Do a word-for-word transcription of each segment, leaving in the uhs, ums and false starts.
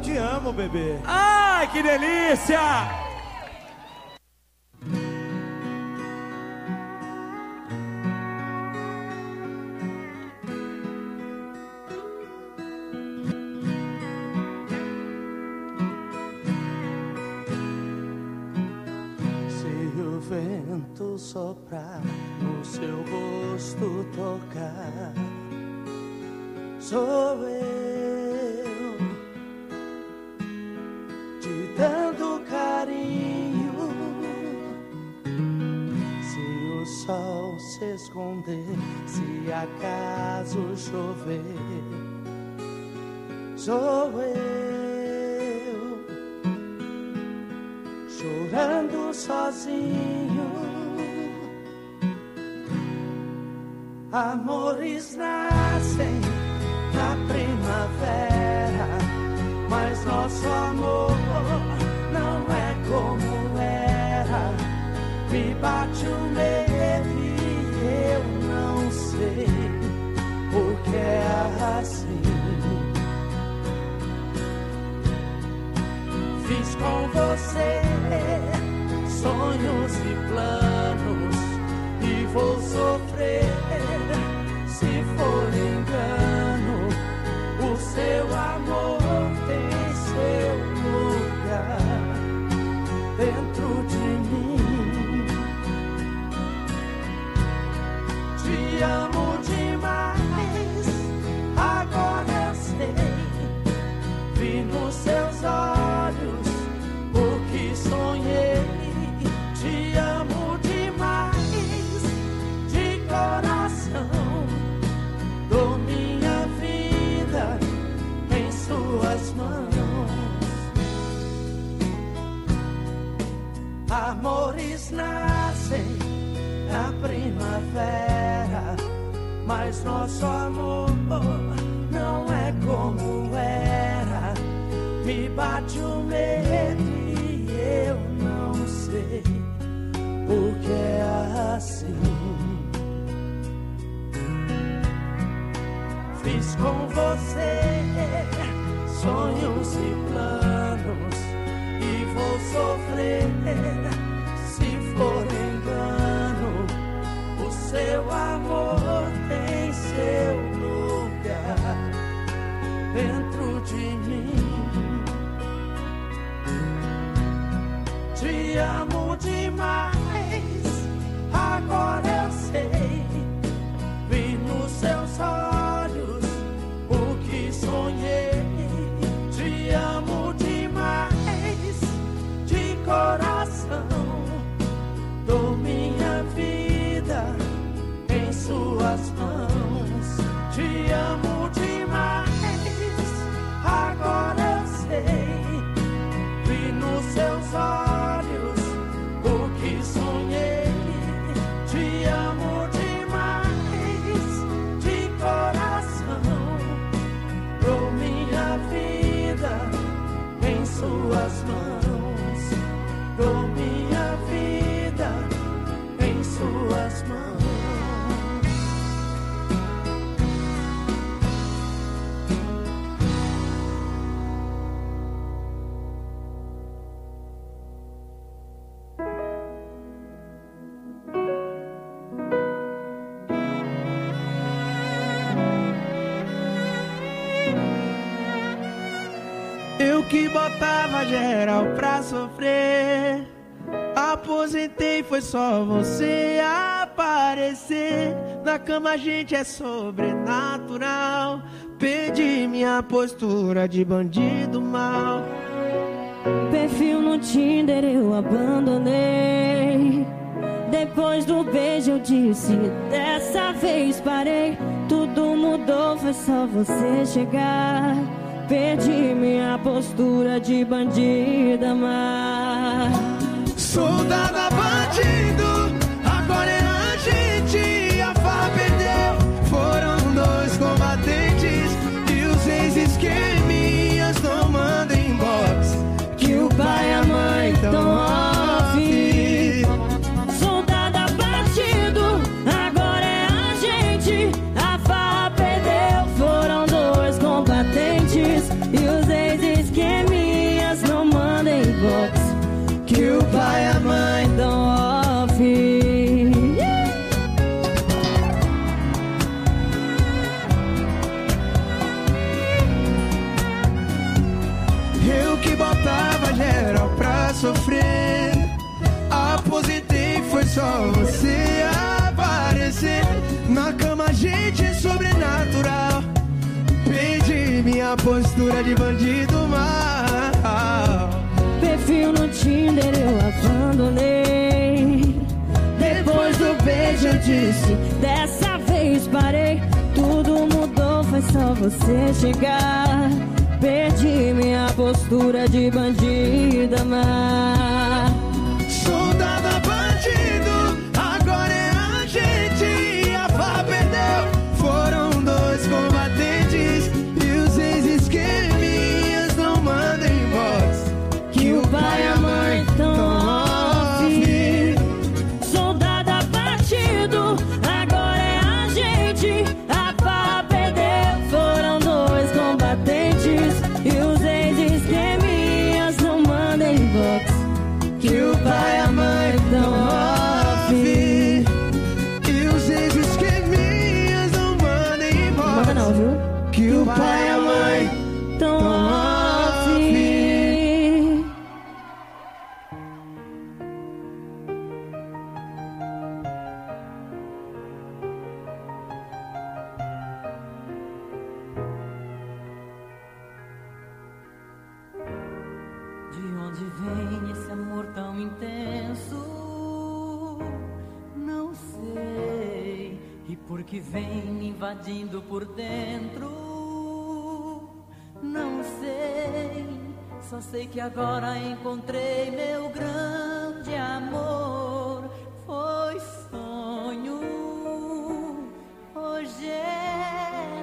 te amo, bebê. Ai, que delícia! Vento soprar, no seu rosto tocar, sou eu te dando carinho. Se o sol se esconder, se acaso chover, sou eu chorando sozinho. Amores nascem na primavera, mas nosso amor não é como era. Me bate o medo e eu não sei porque é assim. Fiz com você sonhos e planos e vou sofrer se for engano. O seu amor tem seu lugar dentro de mim. Te amo demais, agora eu sei. Vi nos seus olhos o que sonhei. Te amo demais, de coração. Dou minha vida em suas mãos. Amores nascem na primavera, mas nosso amor não é como era. Me bate o medo e eu não sei porque é assim. Fiz com você sonhos e planos e vou sofrer se for engano. O seu amor tem seu lugar dentro de mim. Te amo demais, agora eu sei. Vi nos seus olhos o que sonhei. Te amo demais, de coração. Dou minha vida em suas mãos. Te amo demais, agora eu sei. Vi nos seus olhos o que sonhei. Te amo demais, de coração. Dou minha vida em suas mãos. Dou minha vida em suas mãos. Eu que botava geral pra sofrer, aposentei, foi só você aparecer. Na cama a gente é sobrenatural. Perdi minha postura de bandido mal. Perfil no Tinder eu abandonei. Depois do beijo eu disse, dessa vez parei. Tudo mudou, foi só você chegar. Perdi minha postura de bandida má. Soldada bandido, agora é a gente. A farra perdeu, foram dois combatentes. E os ex-esqueminhas não mandam inbox, que o pai e a mãe tão off. Soldada bandido, agora é a gente. A farra perdeu, foram dois combatentes. E os ex-esqueminhas sofrendo. Aposentei, foi só você aparecer. Na cama a gente é sobrenatural. Perdi minha postura de bandido mal. Perfil no Tinder eu abandonei. Depois do beijo eu disse, dessa vez parei. Tudo mudou, foi só você chegar. Perdi minha postura de bandida má. Soldado bandido, agora é a gente. A Fá perdeu, foram dois combatentes. E os ex-esqueminhas não mandam inbox que o pai e a mãe tão off. Soldado abatido, agora é a gente. A Fá perdeu, foram dois combatentes. E os ex-esqueminhas não mandam inbox que o pai e a mãe tão off. E os ex-esqueminhas não mandam inbox. Manda não, viu? Que o pai e a mãe tão off. De onde vem esse amor tão intenso? Não sei. E por que vem me invadindo por dentro? Não sei. Só sei que agora encontrei meu grande amor. Foi sonho, hoje é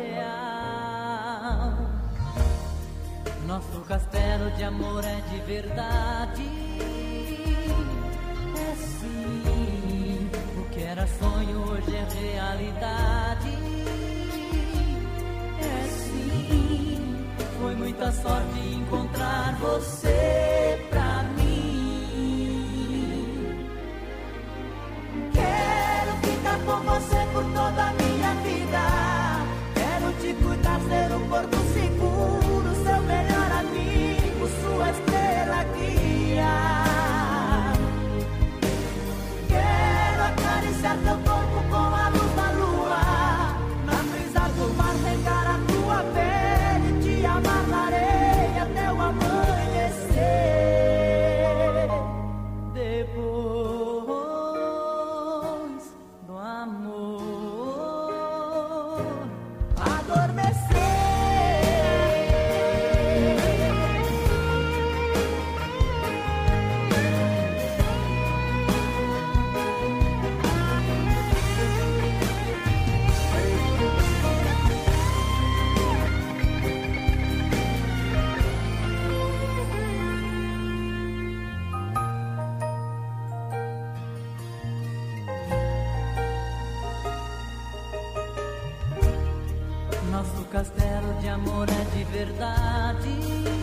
real. Nosso castelo de amor é de verdade. É sim, o que era sonho hoje é realidade. É sim, foi muita sorte encontrar você pra mim. Quero ficar com você por toda a minha vida. Quero te cuidar, ser um porto seguro, seu melhor amigo, sua estrela guia. Quero acariciar teu corpo com a luz da lua, na brisa do mar pegar a tua pele, te amar na areia até o amanhecer. Depois do amor adormecer. Nosso castelo de amor é de verdade.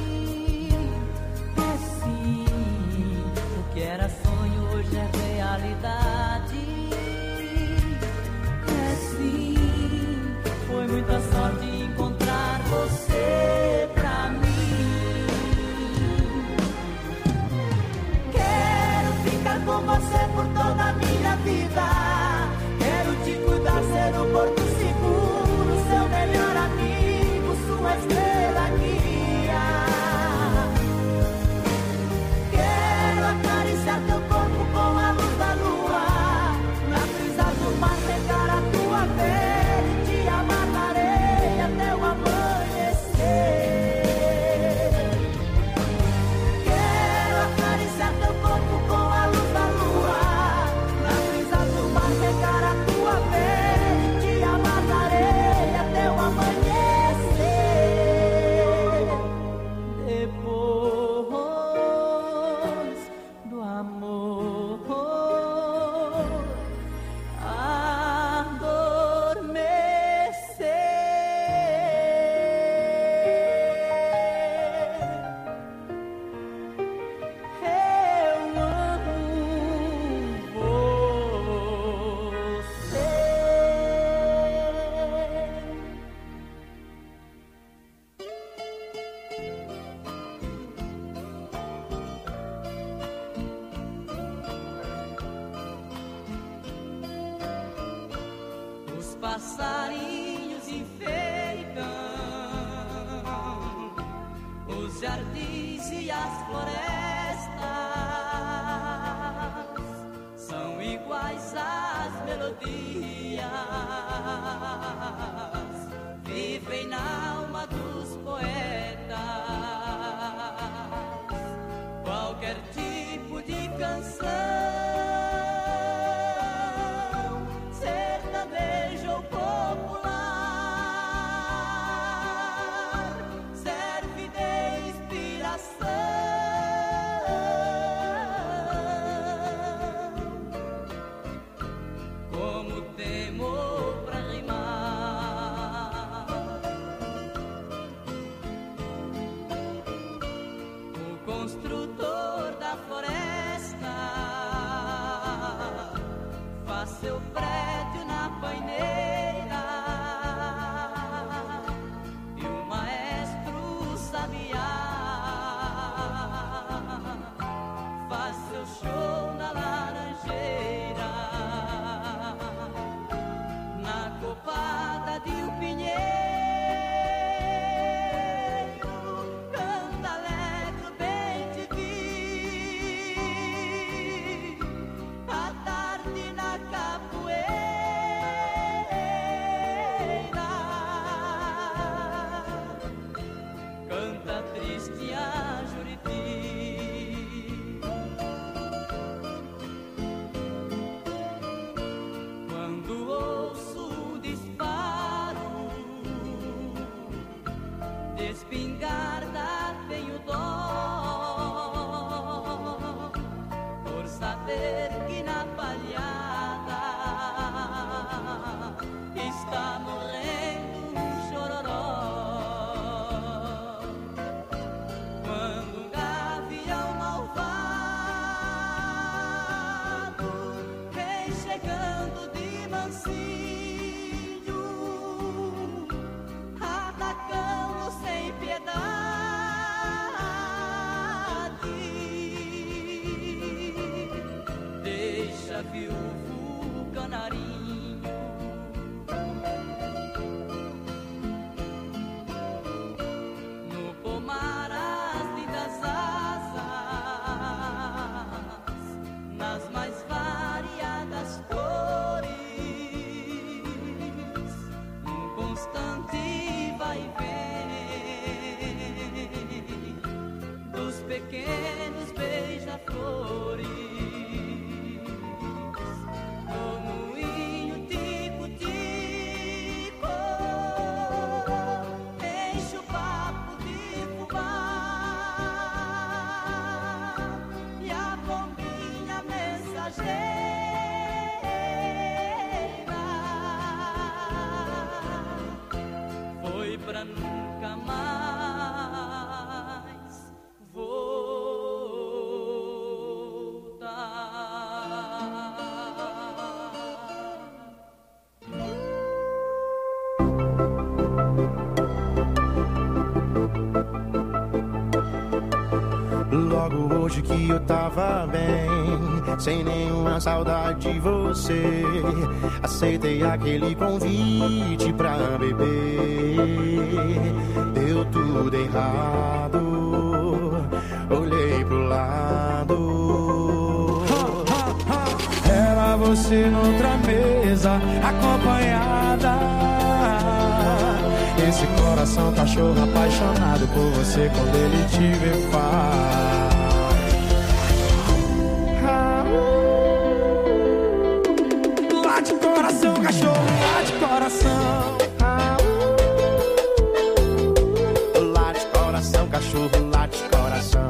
É sim, o que era sonho hoje é realidade. É sim, foi muita sorte encontrar você pra mim. Quero ficar com você por toda a minha vida. Quero te cuidar, ser um porto seguro, seu melhor amigo, sua estrela guia. Quero acariciar teu corpo com a luz da lua, passarinhos enfeitam os jardins e as florestas, são iguais às melodias, vivem na alma dos poetas. Qualquer tipo de canção, sertanejo ou popular, serve de inspiração. Como temor pra rimar, o construtor da floresta faz seu prédio na paineira, e o maestro sabiá faz seu show na laranjeira, na copada de um pinheiro, canta alegre bem te vi, à tarde na capoeira, canta triste a Juriti. Quando ouço o disparo de espingarda, tenho dó, por saber que na palhada está morrendo um chororó. Quando um gavião malvado vem chegando de mansinho, atacando sem piedade, deixa viúvo o canarinho. No pomar as lindas asas, nas mais variadas cores, num constante vai e vem dos pequenos beija-flores. No moinho tico-tico, enche o papo de fubá, e a pombinha mensageira foi pra nunca mais Logo hoje que eu tava bem, sem nenhuma saudade de você, aceitei aquele convite pra beber. Deu tudo errado, olhei pro lado, era você noutra mesa, acompanhada. Esse coração cachorro apaixonado por você, quando ele te vê faz. Late coração, cachorro, late coração. Late coração, cachorro, late coração.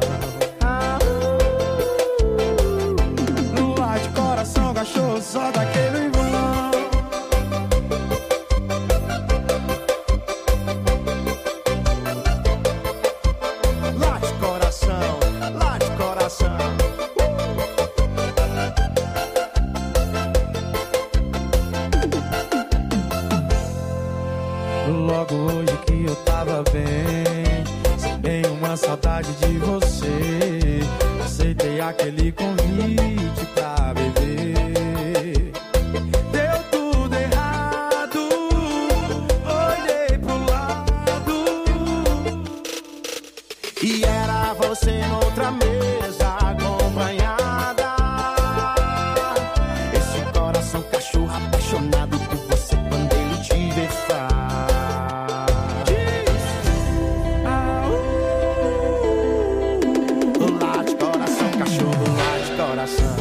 Late coração, cachorro, só daquele vão. Logo hoje que eu tava bem, sem uma saudade de você, aceitei aquele convite pra beber. Deu tudo errado, você noutra mesa acompanhada. Esse coração cachorro apaixonado por você quando ele te vê faz. Late coração, cachorro, late coração.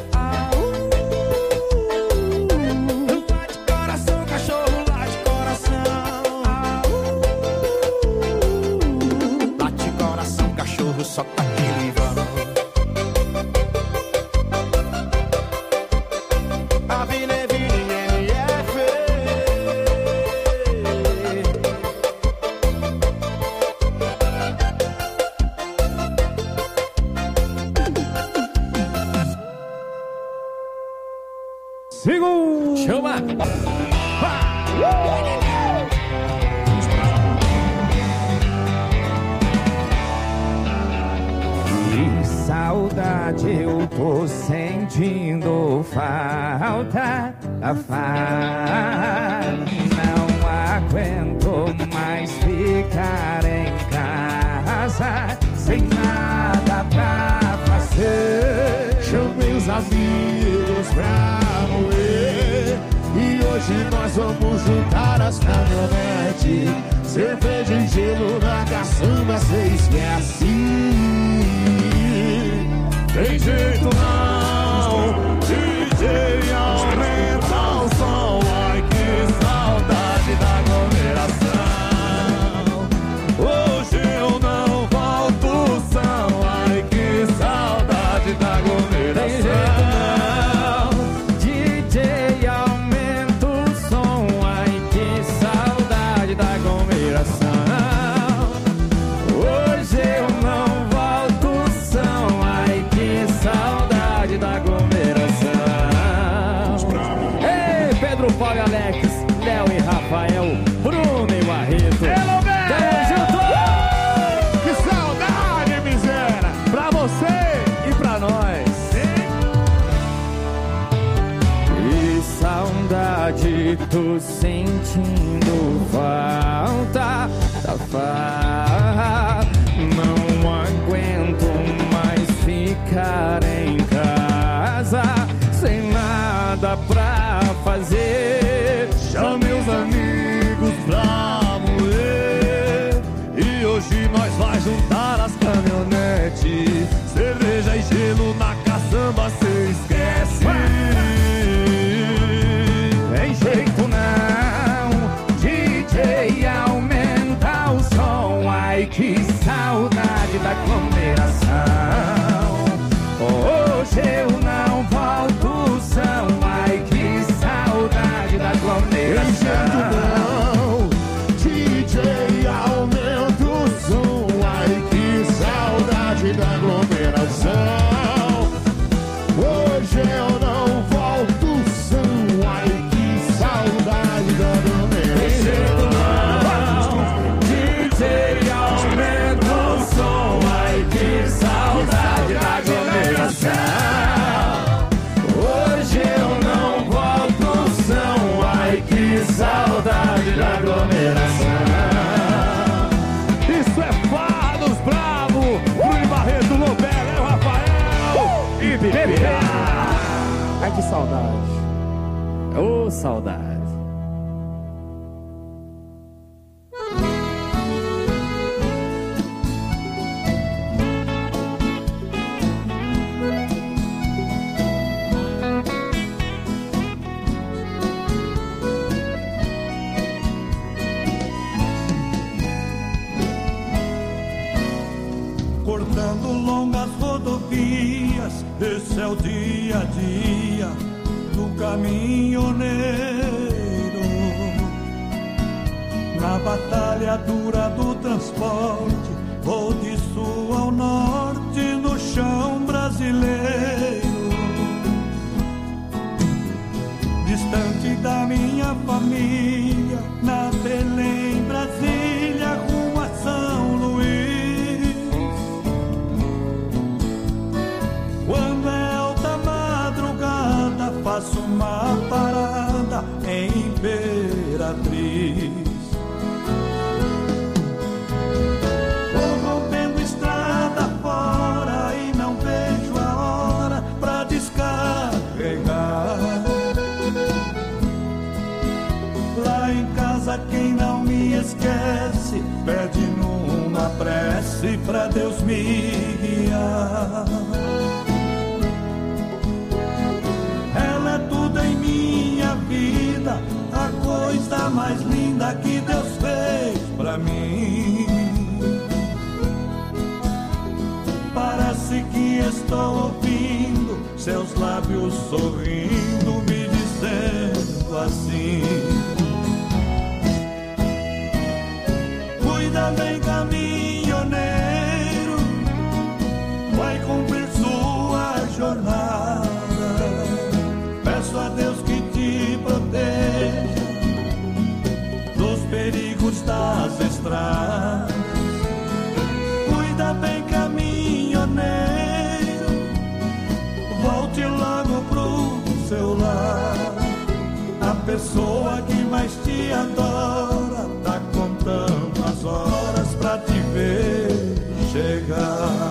Late coração, cachorro, late coração. Late coração, cachorro, só tá aquele vão. A Vila é Vila e M F. Segura! Chama! Que saudade eu tô sentindo falta da farra. Não aguento mais ficar em casa sem nada pra fazer. Chamei os amigos pra moer e hoje nós vamos juntar as caminhonetes. Cerveja e gelo na caçamba, cê esquece. Tem jeito não, D J aumenta o som. Ai que saudade da aglomeração. Hoje eu não volto são. Ai que saudade da aglomeração. D J aumenta o som, ai que saudade da aglomeração. Hoje eu não volto são, ai que saudade da aglomeração. Ei, Pedro, Paulo e Alex, Léo e Rafael, Bruno e Barreto. Tamo junto! Que saudade, miséria, pra você e pra nós. Que saudade, tô sentindo falta da farra. Não aguento mais ficar em casa sem nada pra fazer. Chame os amigos pra moer e hoje nós vai juntar as caminhonetes. Cerveja e gelo na caçamba, cê esquece. Tem jeito não, D J aumenta o som. Ai que saudade da aglomeração. Hoje eu não volto são. Ai que saudade da aglomeração. Não, D J aumenta o som. Ai que saudade da aglomeração. Hoje eu não volto são. Ai que saudade da aglomeração. D J aumenta o som. Ai que saudade da aglomeração. Hoje eu não volto são. Ai que saudade da aglomeração. Isso é Fados Bravo, Bruno Barreto, Lobel, é o Rafael e Bebê. Ai que saudade. Ô, saudade. Cortando longas rodovias, esse é o dia a dia do caminhoneiro. Na batalha dura do transporte, vou de sul ao norte no chão brasileiro. Distante da minha família, na Belém, Brasília, rumo a São Luís. Quando é alta madrugada, faço uma parada em Imperatriz. Vou rompendo estrada esquece, pede numa prece pra Deus me guiar. Ela é tudo em minha vida, a coisa mais linda que Deus fez pra mim. Parece que estou ouvindo seus lábios sorrindo, me dizendo assim: cuida bem, caminhoneiro, vai cumprir sua jornada. Peço a Deus que te proteja dos perigos das estradas. Cuida bem, caminhoneiro, volte logo pro seu lar. A pessoa que mais te adora tá contando as horas pra te ver chegar.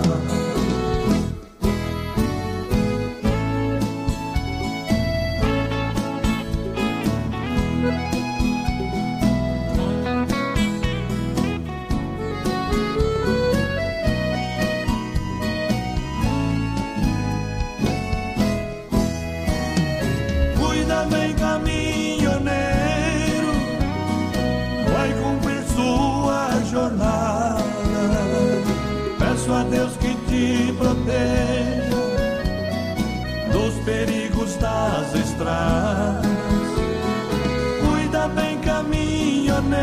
Peço a Deus que te proteja dos perigos das estradas. Cuida bem, caminhoneiro,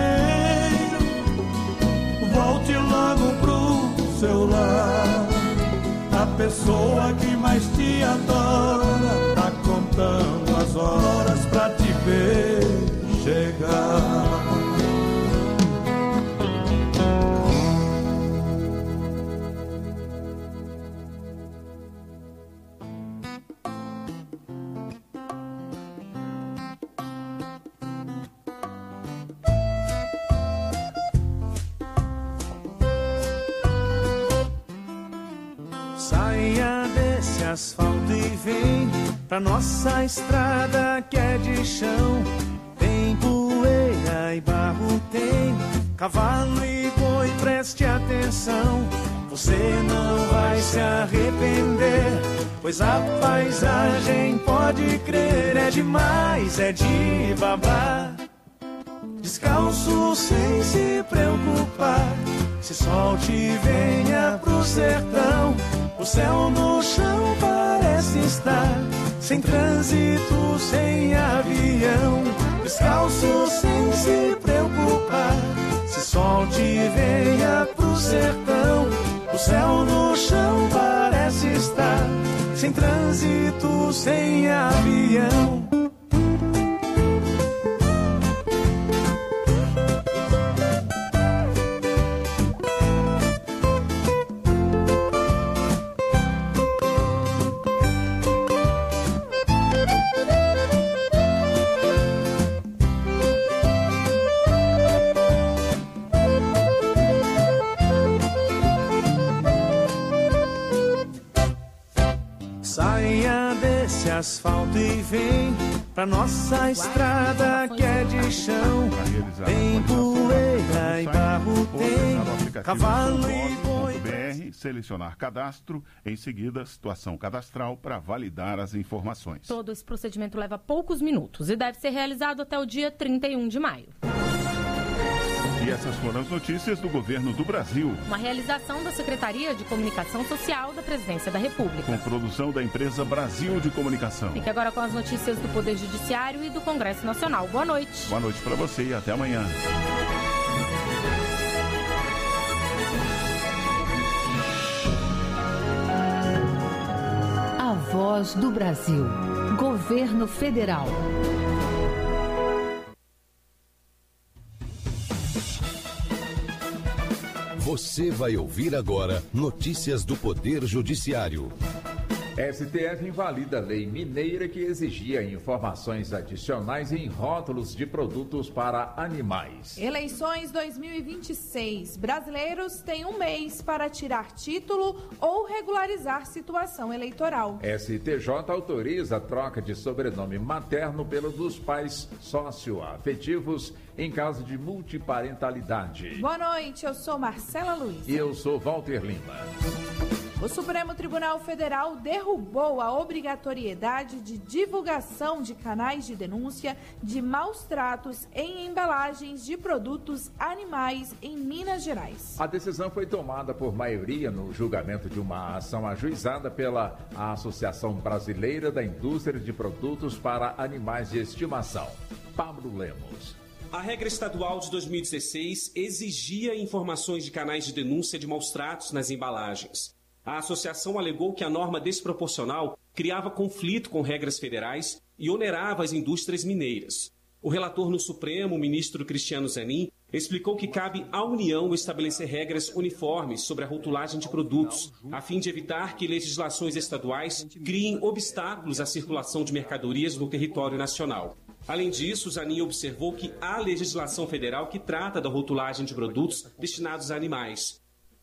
volte logo pro seu lar. A pessoa que mais te adora tá contando as horas pra te ver chegar. Asfalto e vem pra nossa estrada que é de chão. Tem poeira e barro, tem cavalo e boi, preste atenção. Você não vai se arrepender, pois a paisagem, pode crer, é demais, é de babar. Descalço sem se preocupar, se solte e venha pro sertão. O céu no chão parece estar sem trânsito, sem avião. Descalço sem se preocupar, se solte e venha pro sertão. O céu no chão parece estar sem trânsito, sem avião. Asfalto e vem pra nossa estrada que é de chão. Tem poeira e barro, tem cavalo e boi. Selecionar cadastro, em seguida situação cadastral para validar as informações. Todo esse procedimento leva poucos minutos e deve ser realizado até o dia trinta e um de maio. E essas foram as notícias do Governo do Brasil. Uma realização da Secretaria de Comunicação Social da Presidência da República. Com produção da empresa Brasil de Comunicação. Fique agora com as notícias do Poder Judiciário e do Congresso Nacional. Boa noite. Boa noite para você e até amanhã. A Voz do Brasil. Governo Federal. Você vai ouvir agora notícias do Poder Judiciário. S T F invalida a lei mineira que exigia informações adicionais em rótulos de produtos para animais. Eleições dois mil e vinte e seis. Brasileiros têm um mês para tirar título ou regularizar situação eleitoral. S T J autoriza a troca de sobrenome materno pelo dos pais socioafetivos em caso de multiparentalidade. Boa noite, eu sou Marcela Luiz. E eu sou Walter Lima. O Supremo Tribunal Federal derrubou a obrigatoriedade de divulgação de canais de denúncia de maus tratos em embalagens de produtos animais em Minas Gerais. A decisão foi tomada por maioria no julgamento de uma ação ajuizada pela Associação Brasileira da Indústria de Produtos para Animais de Estimação. Pablo Lemos. A regra estadual de dois mil e dezesseis exigia informações de canais de denúncia de maus tratos nas embalagens. A associação alegou que a norma desproporcional criava conflito com regras federais e onerava as indústrias mineiras. O relator no Supremo, o ministro Cristiano Zanin, explicou que cabe à União estabelecer regras uniformes sobre a rotulagem de produtos, a fim de evitar que legislações estaduais criem obstáculos à circulação de mercadorias no território nacional. Além disso, Zanin observou que há legislação federal que trata da rotulagem de produtos destinados a animais.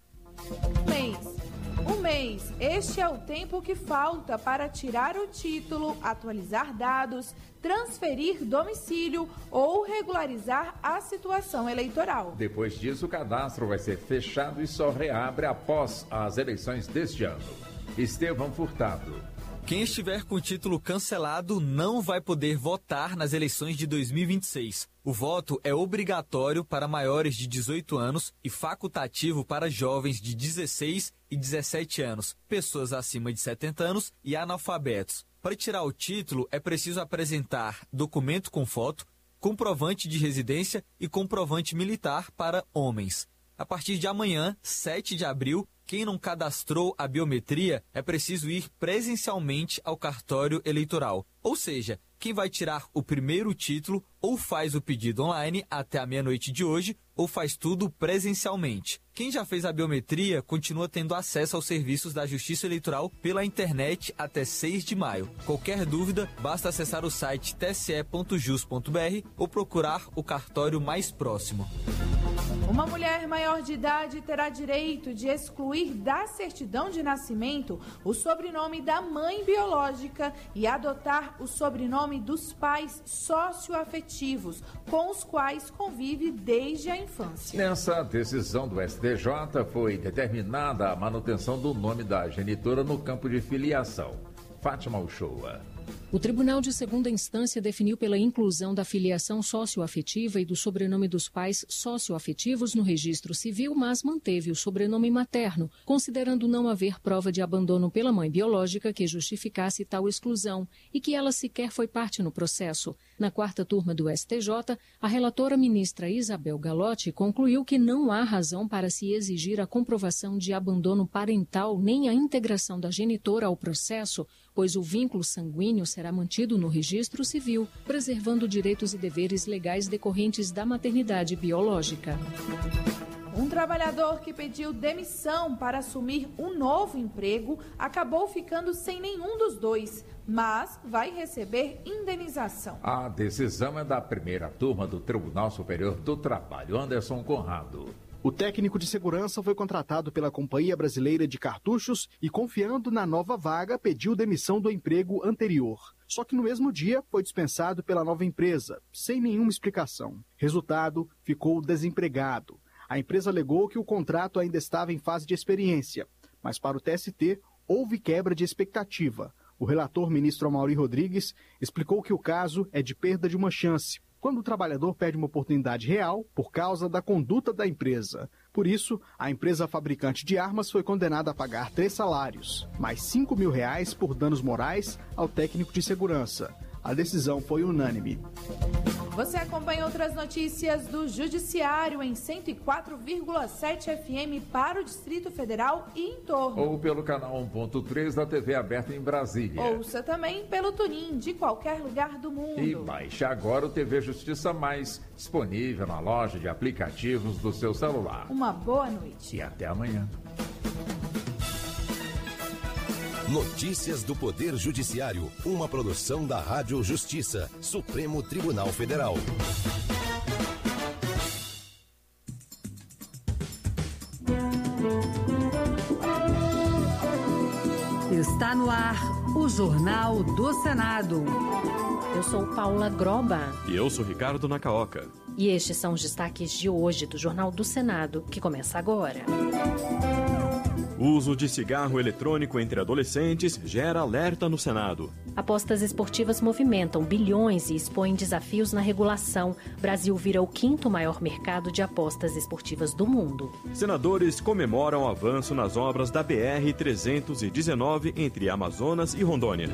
Mês. Um mês. Este é o tempo que falta para tirar o título, atualizar dados, transferir domicílio ou regularizar a situação eleitoral. Depois disso, o cadastro vai ser fechado e só reabre após as eleições deste ano. Estevão Furtado. Quem estiver com o título cancelado não vai poder votar nas eleições de dois mil e vinte e seis. O voto é obrigatório para maiores de dezoito anos e facultativo para jovens de dezesseis e dezessete anos, pessoas acima de setenta anos e analfabetos. Para tirar o título, é preciso apresentar documento com foto, comprovante de residência e comprovante militar para homens. A partir de amanhã, sete de abril, quem não cadastrou a biometria é preciso ir presencialmente ao cartório eleitoral. Ou seja, quem vai tirar o primeiro título ou faz o pedido online até a meia-noite de hoje ou faz tudo presencialmente. Quem já fez a biometria continua tendo acesso aos serviços da Justiça Eleitoral pela internet até seis de maio. Qualquer dúvida, basta acessar o site t s e ponto jus ponto b r ou procurar o cartório mais próximo. Uma mulher maior de idade terá direito de excluir da certidão de nascimento o sobrenome da mãe biológica e adotar o sobrenome dos pais socioafetivos, com os quais convive desde a infância. Nessa decisão do S T J foi determinada a manutenção do nome da genitora no campo de filiação. Fátima Uchoa. O Tribunal de Segunda Instância definiu pela inclusão da filiação socioafetiva e do sobrenome dos pais socioafetivos no registro civil, mas manteve o sobrenome materno, considerando não haver prova de abandono pela mãe biológica que justificasse tal exclusão e que ela sequer foi parte no processo. Na quarta turma do S T J, a relatora ministra Isabel Galotti concluiu que não há razão para se exigir a comprovação de abandono parental nem a integração da genitora ao processo, pois o vínculo sanguíneo será mantido no registro civil, preservando direitos e deveres legais decorrentes da maternidade biológica. Um trabalhador que pediu demissão para assumir um novo emprego acabou ficando sem nenhum dos dois, mas vai receber indenização. A decisão é da primeira turma do Tribunal Superior do Trabalho. Anderson Conrado. O técnico de segurança foi contratado pela Companhia Brasileira de Cartuchos e, confiando na nova vaga, pediu demissão do emprego anterior. Só que no mesmo dia foi dispensado pela nova empresa, sem nenhuma explicação. Resultado, ficou desempregado. A empresa alegou que o contrato ainda estava em fase de experiência, mas para o T S T houve quebra de expectativa. O relator, ministro Amaury Rodrigues, explicou que o caso é de perda de uma chance, quando o trabalhador perde uma oportunidade real por causa da conduta da empresa. Por isso, a empresa fabricante de armas foi condenada a pagar três salários, mais cinco mil reais por danos morais ao técnico de segurança. A decisão foi unânime. Você acompanha outras notícias do Judiciário em cento e quatro vírgula sete F M para o Distrito Federal e em torno. Ou pelo canal um ponto três da T V aberta em Brasília. Ouça também pelo Tunin de qualquer lugar do mundo. E baixe agora o T V Justiça Mais, disponível na loja de aplicativos do seu celular. Uma boa noite. E até amanhã. Notícias do Poder Judiciário, uma produção da Rádio Justiça, Supremo Tribunal Federal. Está no ar o Jornal do Senado. Eu sou Paula Groba. E eu sou Ricardo Nacaoca. E estes são os destaques de hoje do Jornal do Senado, que começa agora. Uso de cigarro eletrônico entre adolescentes gera alerta no Senado. Apostas esportivas movimentam bilhões e expõem desafios na regulação. Brasil vira o quinto maior mercado de apostas esportivas do mundo. Senadores comemoram o avanço nas obras da B R trezentos e dezenove entre Amazonas e Rondônia.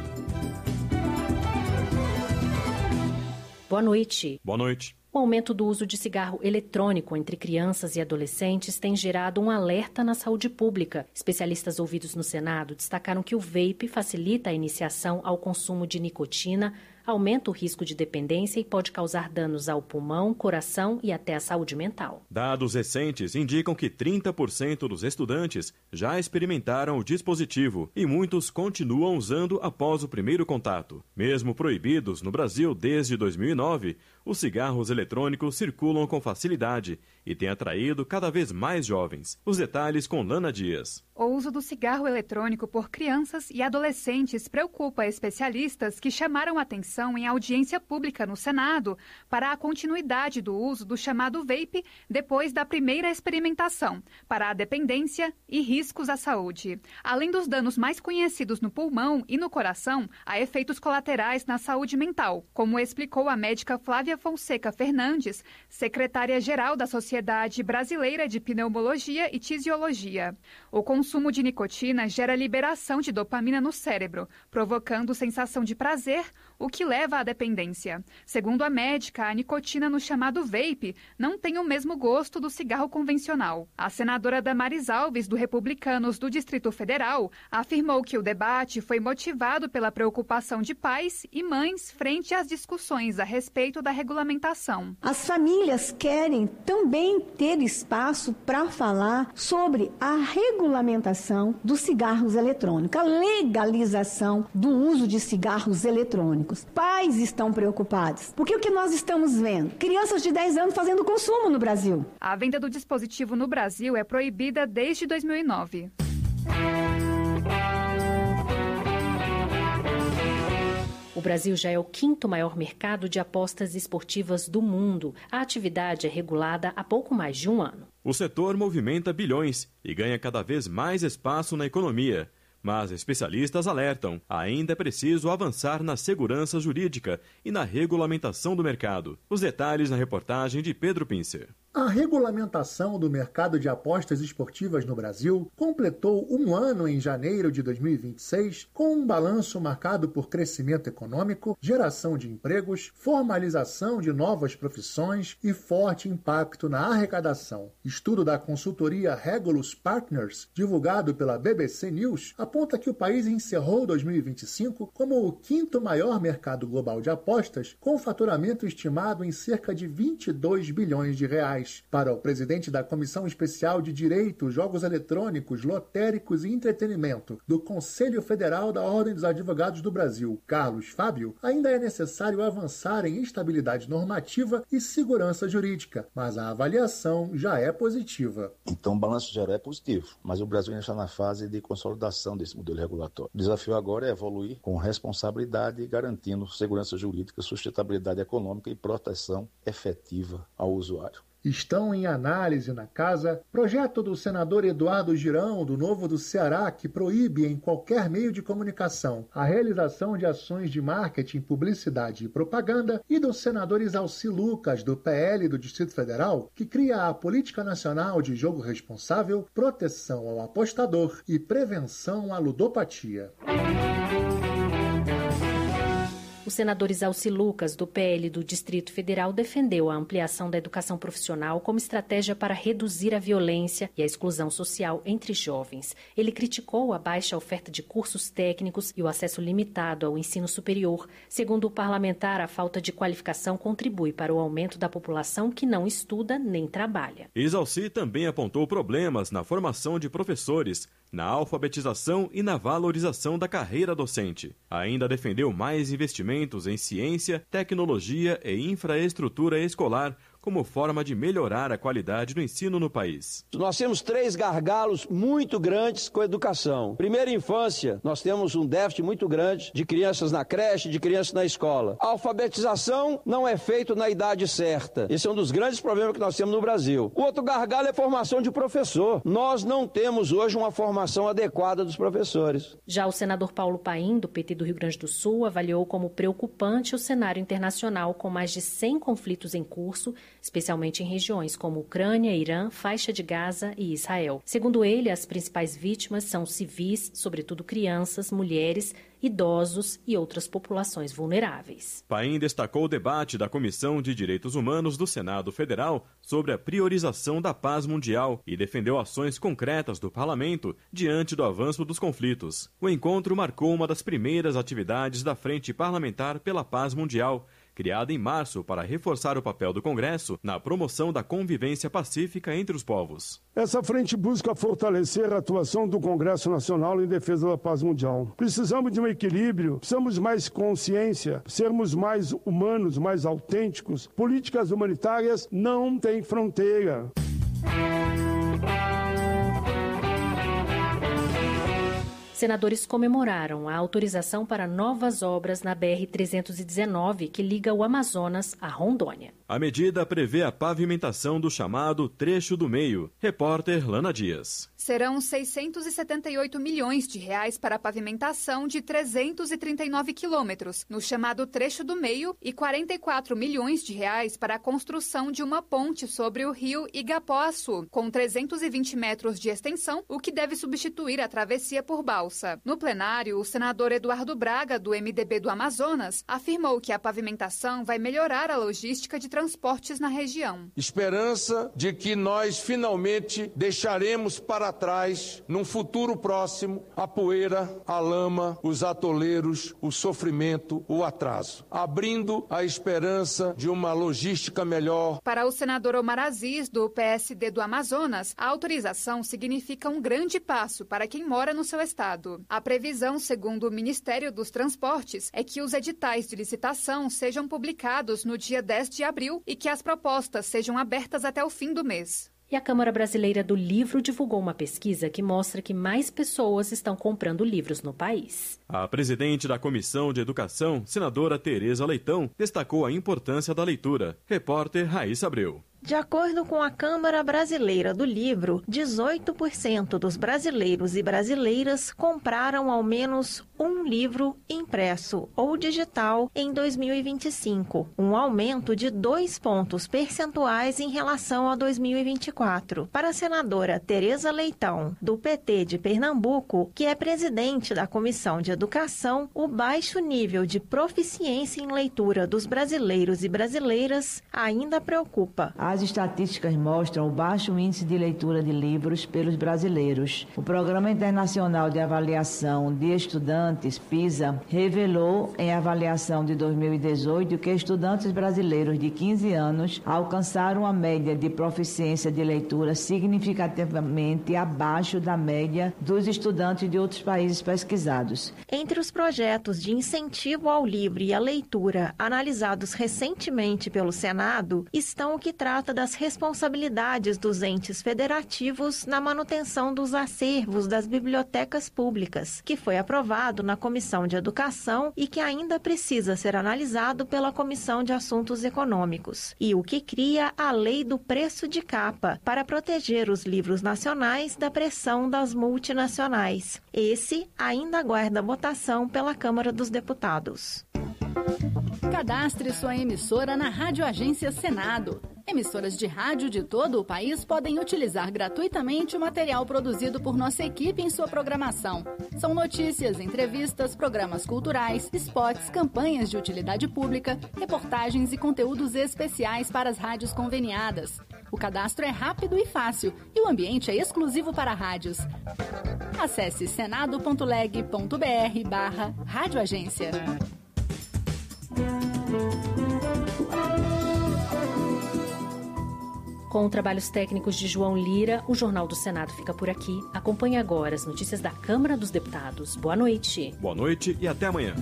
Boa noite. Boa noite. O aumento do uso de cigarro eletrônico entre crianças e adolescentes tem gerado um alerta na saúde pública. Especialistas ouvidos no Senado destacaram que o vape facilita a iniciação ao consumo de nicotina, aumenta o risco de dependência e pode causar danos ao pulmão, coração e até à saúde mental. Dados recentes indicam que trinta por cento dos estudantes já experimentaram o dispositivo e muitos continuam usando após o primeiro contato. Mesmo proibidos no Brasil desde dois mil e nove, os cigarros eletrônicos circulam com facilidade e têm atraído cada vez mais jovens. Os detalhes com Lana Dias. O uso do cigarro eletrônico por crianças e adolescentes preocupa especialistas que chamaram atenção em audiência pública no Senado para a continuidade do uso do chamado vape depois da primeira experimentação, para a dependência e riscos à saúde. Além dos danos mais conhecidos no pulmão e no coração, há efeitos colaterais na saúde mental, como explicou a médica Flávia Fonseca Fernandes, secretária-geral da Sociedade Brasileira de Pneumologia e Tisiologia. O consumo de nicotina gera liberação de dopamina no cérebro, provocando sensação de prazer, o que leva à dependência. Segundo a médica, a nicotina no chamado vape não tem o mesmo gosto do cigarro convencional. A senadora Damares Alves, do Republicanos do Distrito Federal, afirmou que o debate foi motivado pela preocupação de pais e mães frente às discussões a respeito da regulamentação. As famílias querem também ter espaço para falar sobre a regulamentação dos cigarros eletrônicos, a legalização do uso de cigarros eletrônicos. Pais estão preocupados, porque o que nós estamos vendo? Crianças de dez anos fazendo consumo no Brasil. A venda do dispositivo no Brasil é proibida desde dois mil e nove. O Brasil já é o quinto maior mercado de apostas esportivas do mundo. A atividade é regulada há pouco mais de um ano. O setor movimenta bilhões e ganha cada vez mais espaço na economia. Mas especialistas alertam, ainda é preciso avançar na segurança jurídica e na regulamentação do mercado. Os detalhes na reportagem de Pedro Pincer. A regulamentação do mercado de apostas esportivas no Brasil completou um ano em janeiro de dois mil e vinte e seis, com um balanço marcado por crescimento econômico, geração de empregos, formalização de novas profissões e forte impacto na arrecadação. Estudo da consultoria Regulus Partners, divulgado pela B B C News, aponta que o país encerrou dois mil e vinte e cinco como o quinto maior mercado global de apostas, com faturamento estimado em cerca de vinte e dois bilhões de reais. Para o presidente da Comissão Especial de Direito, Jogos Eletrônicos, Lotéricos e Entretenimento do Conselho Federal da Ordem dos Advogados do Brasil, Carlos Fábio, ainda é necessário avançar em estabilidade normativa e segurança jurídica, mas a avaliação já é positiva. Então o balanço geral é positivo, mas o Brasil ainda está na fase de consolidação desse modelo regulatório. O desafio agora é evoluir com responsabilidade e garantindo segurança jurídica, sustentabilidade econômica e proteção efetiva ao usuário. Estão em análise na Casa projeto do senador Eduardo Girão, do Novo do Ceará, que proíbe em qualquer meio de comunicação a realização de ações de marketing, publicidade e propaganda, e do senador Isalci Lucas, do P L do Distrito Federal, que cria a Política Nacional de Jogo Responsável, Proteção ao Apostador e Prevenção à Ludopatia. O senador Isalci Lucas, do P L do Distrito Federal, defendeu a ampliação da educação profissional como estratégia para reduzir a violência e a exclusão social entre jovens. Ele criticou a baixa oferta de cursos técnicos e o acesso limitado ao ensino superior. Segundo o parlamentar, a falta de qualificação contribui para o aumento da população que não estuda nem trabalha. Isalci também apontou problemas na formação de professores, na alfabetização e na valorização da carreira docente. Ainda defendeu mais investimentos em ciência, tecnologia e infraestrutura escolar, como forma de melhorar a qualidade do ensino no país. Nós temos três gargalos muito grandes com a educação. Primeira infância, nós temos um déficit muito grande de crianças na creche, de crianças na escola. A alfabetização não é feita na idade certa. Esse é um dos grandes problemas que nós temos no Brasil. O outro gargalo é a formação de professor. Nós não temos hoje uma formação adequada dos professores. Já o senador Paulo Paim, do P T do Rio Grande do Sul, avaliou como preocupante o cenário internacional com mais de cem conflitos em curso, especialmente em regiões como Ucrânia, Irã, Faixa de Gaza e Israel. Segundo ele, as principais vítimas são civis, sobretudo crianças, mulheres, idosos e outras populações vulneráveis. Paim destacou o debate da Comissão de Direitos Humanos do Senado Federal sobre a priorização da paz mundial e defendeu ações concretas do parlamento diante do avanço dos conflitos. O encontro marcou uma das primeiras atividades da Frente Parlamentar pela Paz Mundial, criada em março para reforçar o papel do Congresso na promoção da convivência pacífica entre os povos. Essa frente busca fortalecer a atuação do Congresso Nacional em defesa da paz mundial. Precisamos de um equilíbrio, precisamos mais consciência, sermos mais humanos, mais autênticos. Políticas humanitárias não têm fronteira. Senadores comemoraram a autorização para novas obras na B R trezentos e dezenove, que liga o Amazonas a Rondônia. A medida prevê a pavimentação do chamado Trecho do Meio. Repórter Lana Dias. Serão seiscentos e setenta e oito milhões de reais para a pavimentação de trezentos e trinta e nove quilômetros, no chamado Trecho do Meio, e quarenta e quatro milhões de reais para a construção de uma ponte sobre o rio Igapoaçu, com trezentos e vinte metros de extensão, o que deve substituir a travessia por balsa. No plenário, o senador Eduardo Braga, do M D B do Amazonas, afirmou que a pavimentação vai melhorar a logística de transportes na região. Esperança de que nós finalmente deixaremos para trás, num futuro próximo, a poeira, a lama, os atoleiros, o sofrimento, o atraso, abrindo a esperança de uma logística melhor. Para o senador Omar Aziz, do P S D do Amazonas, a autorização significa um grande passo para quem mora no seu estado. A previsão, segundo o Ministério dos Transportes, é que os editais de licitação sejam publicados no dia dez de abril e que as propostas sejam abertas até o fim do mês. E a Câmara Brasileira do Livro divulgou uma pesquisa que mostra que mais pessoas estão comprando livros no país. A presidente da Comissão de Educação, senadora Tereza Leitão, destacou a importância da leitura. Repórter Raíssa Abreu. De acordo com a Câmara Brasileira do Livro, dezoito por cento dos brasileiros e brasileiras compraram ao menos um livro impresso ou digital em dois mil e vinte e cinco, um aumento de dois pontos percentuais em relação a dois mil e vinte e quatro. Para a senadora Tereza Leitão, do P T de Pernambuco, que é presidente da Comissão de Educação, o baixo nível de proficiência em leitura dos brasileiros e brasileiras ainda preocupa. As estatísticas mostram o baixo índice de leitura de livros pelos brasileiros. O Programa Internacional de Avaliação de Estudantes, PISA, revelou em avaliação de dois mil e dezoito que estudantes brasileiros de quinze anos alcançaram a média de proficiência de leitura significativamente abaixo da média dos estudantes de outros países pesquisados. Entre os projetos de incentivo ao livro e à leitura analisados recentemente pelo Senado estão o que trata das responsabilidades dos entes federativos na manutenção dos acervos das bibliotecas públicas, que foi aprovado na Comissão de Educação e que ainda precisa ser analisado pela Comissão de Assuntos Econômicos, e o que cria a Lei do Preço de Capa para proteger os livros nacionais da pressão das multinacionais. Esse ainda aguarda votação pela Câmara dos Deputados. Cadastre sua emissora na Rádio Agência Senado. Emissoras de rádio de todo o país podem utilizar gratuitamente o material produzido por nossa equipe em sua programação. São notícias, entrevistas, programas culturais, spots, campanhas de utilidade pública, reportagens e conteúdos especiais para as rádios conveniadas. O cadastro é rápido e fácil e o ambiente é exclusivo para rádios. Acesse senado.leg.br barra Rádio Agência. Com trabalhos técnicos de João Lira, o Jornal do Senado fica por aqui. Acompanhe agora as notícias da Câmara dos Deputados. Boa noite. Boa noite e até amanhã.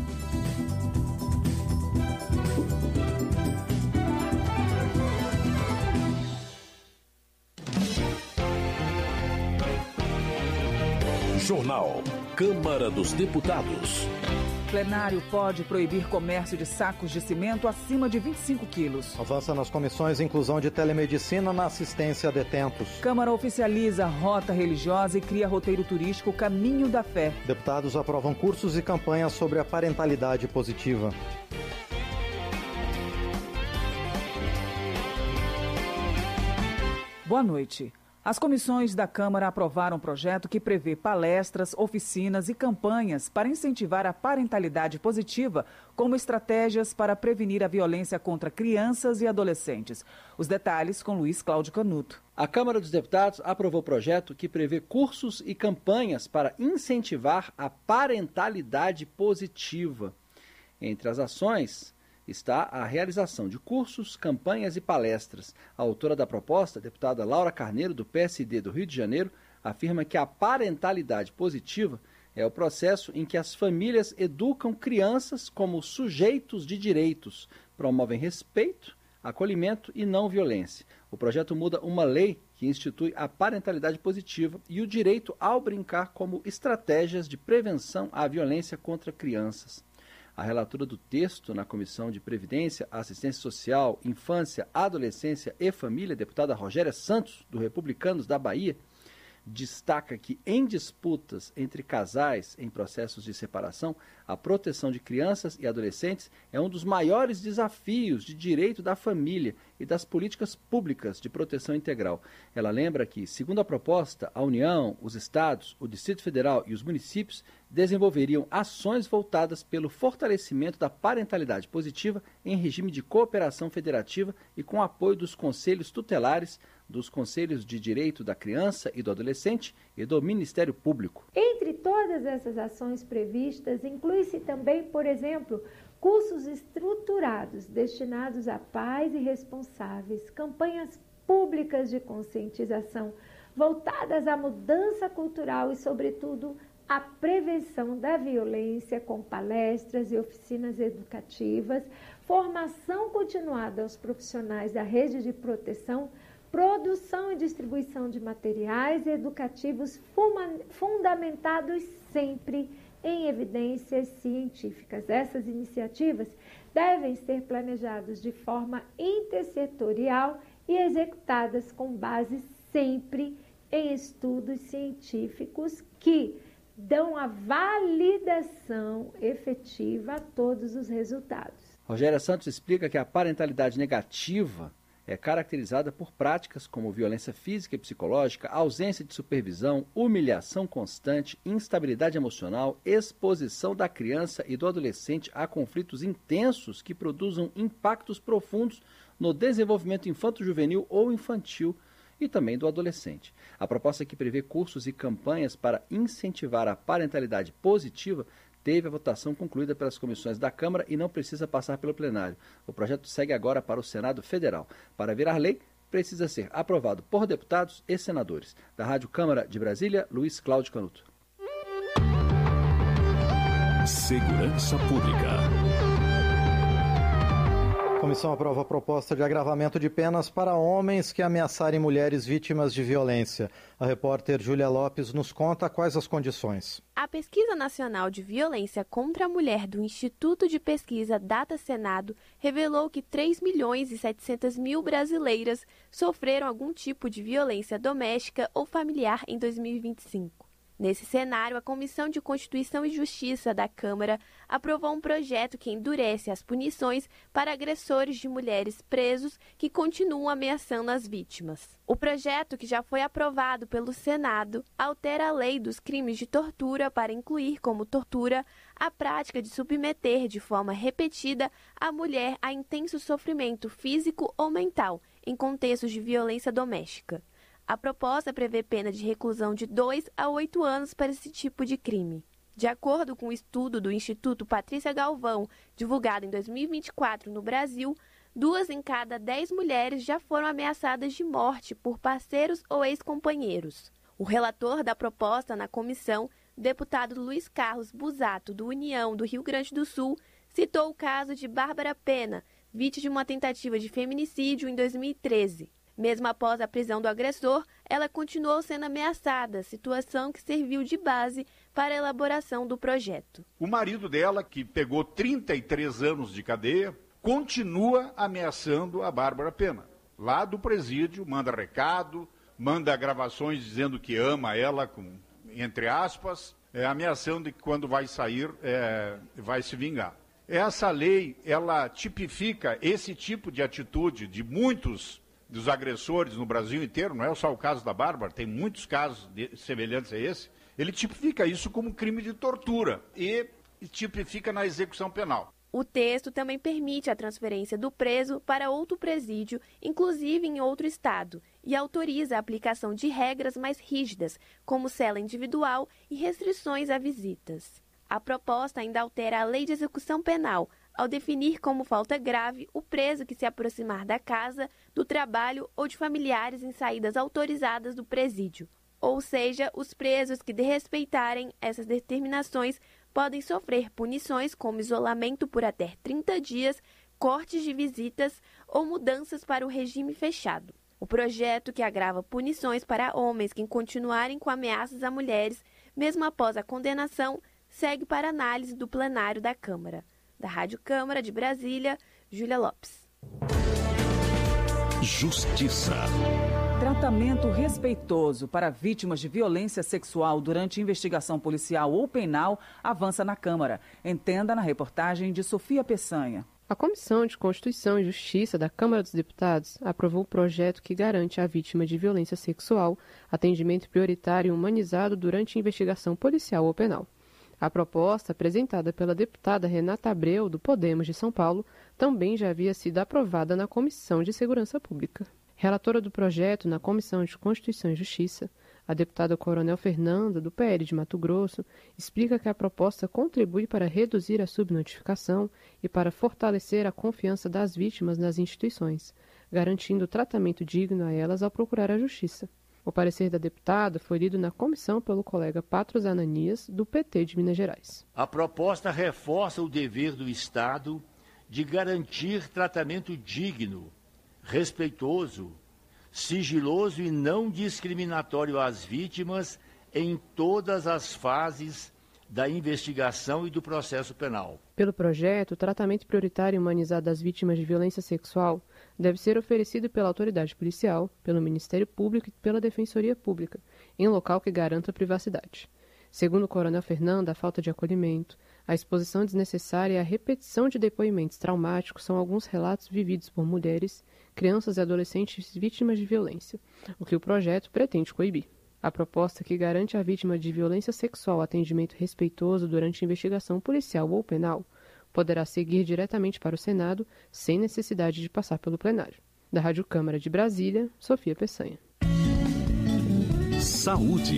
Jornal Câmara dos Deputados. Plenário pode proibir comércio de sacos de cimento acima de vinte e cinco quilos. Avança nas comissões inclusão de telemedicina na assistência a detentos. Câmara oficializa rota religiosa e cria roteiro turístico Caminho da Fé. Deputados aprovam cursos e campanhas sobre a parentalidade positiva. Boa noite. As comissões da Câmara aprovaram um projeto que prevê palestras, oficinas e campanhas para incentivar a parentalidade positiva como estratégias para prevenir a violência contra crianças e adolescentes. Os detalhes com Luiz Cláudio Canuto. A Câmara dos Deputados aprovou o projeto que prevê cursos e campanhas para incentivar a parentalidade positiva. Entre as ações está a realização de cursos, campanhas e palestras. A autora da proposta, a deputada Laura Carneiro, do P S D do Rio de Janeiro, afirma que a parentalidade positiva é o processo em que as famílias educam crianças como sujeitos de direitos, promovem respeito, acolhimento e não violência. O projeto muda uma lei que institui a parentalidade positiva e o direito ao brincar como estratégias de prevenção à violência contra crianças. A relatora do texto na Comissão de Previdência, Assistência Social, Infância, Adolescência e Família, deputada Rogéria Santos, do Republicanos da Bahia, destaca que em disputas entre casais em processos de separação, a proteção de crianças e adolescentes é um dos maiores desafios de direito da família e das políticas públicas de proteção integral. Ela lembra que, segundo a proposta, a União, os estados, o Distrito Federal e os municípios desenvolveriam ações voltadas pelo fortalecimento da parentalidade positiva em regime de cooperação federativa e com apoio dos conselhos tutelares, dos Conselhos de Direito da Criança e do Adolescente e do Ministério Público. Entre todas essas ações previstas, inclui-se também, por exemplo, cursos estruturados destinados a pais e responsáveis, campanhas públicas de conscientização voltadas à mudança cultural e, sobretudo, à prevenção da violência, com palestras e oficinas educativas, formação continuada aos profissionais da rede de proteção, produção e distribuição de materiais educativos fundamentados sempre em evidências científicas. Essas iniciativas devem ser planejadas de forma intersetorial e executadas com base sempre em estudos científicos que dão a validação efetiva a todos os resultados. Rogéria Santos explica que a parentalidade negativa é caracterizada por práticas como violência física e psicológica, ausência de supervisão, humilhação constante, instabilidade emocional, exposição da criança e do adolescente a conflitos intensos que produzam impactos profundos no desenvolvimento infanto-juvenil ou infantil e também do adolescente. A proposta que prevê cursos e campanhas para incentivar a parentalidade positiva teve a votação concluída pelas comissões da Câmara e não precisa passar pelo plenário. O projeto segue agora para o Senado Federal. Para virar lei, precisa ser aprovado por deputados e senadores. Da Rádio Câmara de Brasília, Luiz Cláudio Canuto. Segurança Pública. A comissão aprova a proposta de agravamento de penas para homens que ameaçarem mulheres vítimas de violência. A repórter Júlia Lopes nos conta quais as condições. A Pesquisa Nacional de Violência contra a Mulher do Instituto de Pesquisa Data Senado revelou que três milhões e setecentas mil brasileiras sofreram algum tipo de violência doméstica ou familiar em dois mil e vinte e cinco. Nesse cenário, a Comissão de Constituição e Justiça da Câmara aprovou um projeto que endurece as punições para agressores de mulheres presos que continuam ameaçando as vítimas. O projeto, que já foi aprovado pelo Senado, altera a lei dos crimes de tortura para incluir como tortura a prática de submeter de forma repetida a mulher a intenso sofrimento físico ou mental em contextos de violência doméstica. A proposta prevê pena de reclusão de dois a oito anos para esse tipo de crime. De acordo com o estudo do Instituto Patrícia Galvão, divulgado em dois mil e vinte e quatro no Brasil, duas em cada dez mulheres já foram ameaçadas de morte por parceiros ou ex-companheiros. O relator da proposta na comissão, deputado Luiz Carlos Busato, do União do Rio Grande do Sul, citou o caso de Bárbara Pena, vítima de uma tentativa de feminicídio em dois mil e treze. Mesmo após a prisão do agressor, ela continuou sendo ameaçada, situação que serviu de base para a elaboração do projeto. O marido dela, que pegou trinta e três anos de cadeia, continua ameaçando a Bárbara Pena. Lá do presídio, manda recado, manda gravações dizendo que ama ela, com, entre aspas, é, ameaçando que quando vai sair, é, vai se vingar. Essa lei, ela tipifica esse tipo de atitude de muitos dos agressores no Brasil inteiro, não é só o caso da Bárbara, tem muitos casos de, semelhantes a esse. Ele tipifica isso como crime de tortura e tipifica na execução penal. O texto também permite a transferência do preso para outro presídio, inclusive em outro estado, e autoriza a aplicação de regras mais rígidas, como cela individual e restrições a visitas. A proposta ainda altera a lei de execução penal, ao definir como falta grave o preso que se aproximar da casa, do trabalho ou de familiares em saídas autorizadas do presídio. Ou seja, os presos que desrespeitarem essas determinações podem sofrer punições como isolamento por até trinta dias, cortes de visitas ou mudanças para o regime fechado. O projeto, que agrava punições para homens que continuarem com ameaças a mulheres, mesmo após a condenação, segue para análise do plenário da Câmara. Da Rádio Câmara de Brasília, Júlia Lopes. Justiça. Tratamento respeitoso para vítimas de violência sexual durante investigação policial ou penal avança na Câmara. Entenda na reportagem de Sofia Peçanha. A Comissão de Constituição e Justiça da Câmara dos Deputados aprovou o projeto que garante à vítima de violência sexual atendimento prioritário e humanizado durante investigação policial ou penal. A proposta, apresentada pela deputada Renata Abreu, do Podemos de São Paulo, também já havia sido aprovada na Comissão de Segurança Pública. Relatora do projeto na Comissão de Constituição e Justiça, a deputada Coronel Fernanda, do P L de Mato Grosso, explica que a proposta contribui para reduzir a subnotificação e para fortalecer a confiança das vítimas nas instituições, garantindo tratamento digno a elas ao procurar a justiça. O parecer da deputada foi lido na comissão pelo colega Patros Ananias, do P T de Minas Gerais. A proposta reforça o dever do Estado de garantir tratamento digno, respeitoso, sigiloso e não discriminatório às vítimas em todas as fases da investigação e do processo penal. Pelo projeto, o tratamento prioritário e humanizado das vítimas de violência sexual deve ser oferecido pela autoridade policial, pelo Ministério Público e pela Defensoria Pública, em local que garanta a privacidade. Segundo o coronel Fernanda, a falta de acolhimento, a exposição desnecessária e a repetição de depoimentos traumáticos são alguns relatos vividos por mulheres, crianças e adolescentes vítimas de violência, o que o projeto pretende coibir. A proposta que garante à vítima de violência sexual atendimento respeitoso durante investigação policial ou penal poderá seguir diretamente para o Senado sem necessidade de passar pelo plenário. Da Rádio Câmara de Brasília, Sofia Peçanha. Saúde.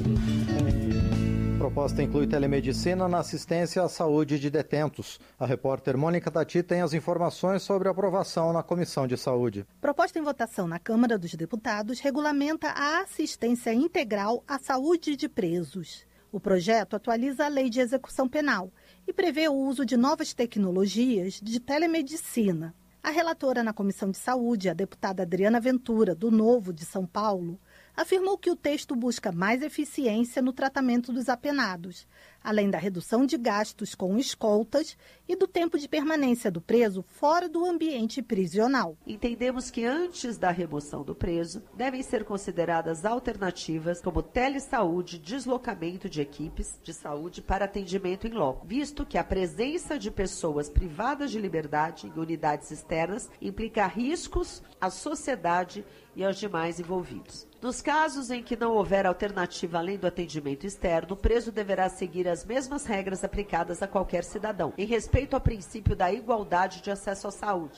A proposta inclui telemedicina na assistência à saúde de detentos. A repórter Mônica Tati tem as informações sobre a aprovação na Comissão de Saúde. Proposta em votação na Câmara dos Deputados regulamenta a assistência integral à saúde de presos. O projeto atualiza a Lei de Execução Penal e prevê o uso de novas tecnologias de telemedicina. A relatora na Comissão de Saúde, a deputada Adriana Ventura, do Novo de São Paulo, afirmou que o texto busca mais eficiência no tratamento dos apenados, além da redução de gastos com escoltas e do tempo de permanência do preso fora do ambiente prisional. Entendemos que antes da remoção do preso, devem ser consideradas alternativas como telesaúde, deslocamento de equipes de saúde para atendimento em loco, visto que a presença de pessoas privadas de liberdade em unidades externas implica riscos à sociedade e aos demais envolvidos. Nos casos em que não houver alternativa além do atendimento externo, o preso deverá seguir as mesmas regras aplicadas a qualquer cidadão, em respeito ao princípio da igualdade de acesso à saúde,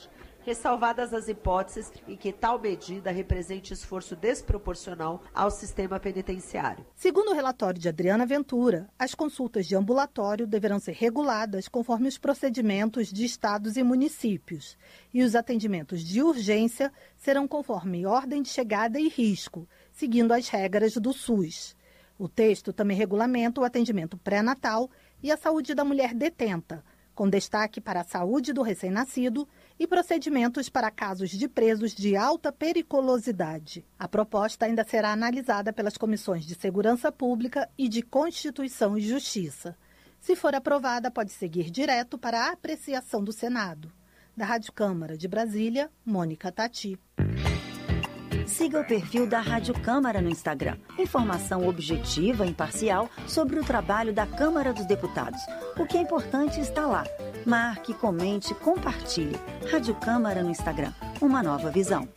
ressalvadas as hipóteses em que tal medida represente esforço desproporcional ao sistema penitenciário. Segundo o relatório de Adriana Ventura, as consultas de ambulatório deverão ser reguladas conforme os procedimentos de estados e municípios, e os atendimentos de urgência serão conforme ordem de chegada e risco, seguindo as regras do SUS. O texto também regulamenta o atendimento pré-natal e a saúde da mulher detenta, com destaque para a saúde do recém-nascido e procedimentos para casos de presos de alta periculosidade. A proposta ainda será analisada pelas comissões de Segurança Pública e de Constituição e Justiça. Se for aprovada, pode seguir direto para a apreciação do Senado. Da Rádio Câmara de Brasília, Mônica Tati. Siga o perfil da Rádio Câmara no Instagram. Informação objetiva e imparcial sobre o trabalho da Câmara dos Deputados. O que é importante está lá. Marque, comente, compartilhe. Rádio Câmara no Instagram. Uma nova visão.